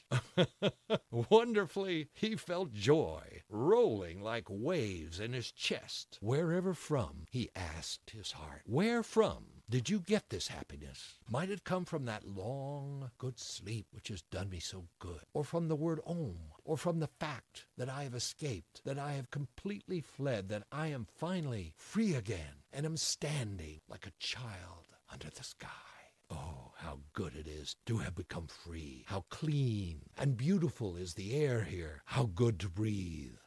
Wonderfully, he felt joy rolling like waves in his chest. Wherever from, he asked his heart, where from did you get this happiness? Might it come from that long, good sleep which has done me so good, or from the word Om, or from the fact that I have escaped, that I have completely fled, that I am finally free again, and am standing like a child under the sky? Oh, how good it is to have become free. How clean and beautiful is the air here. How good to breathe.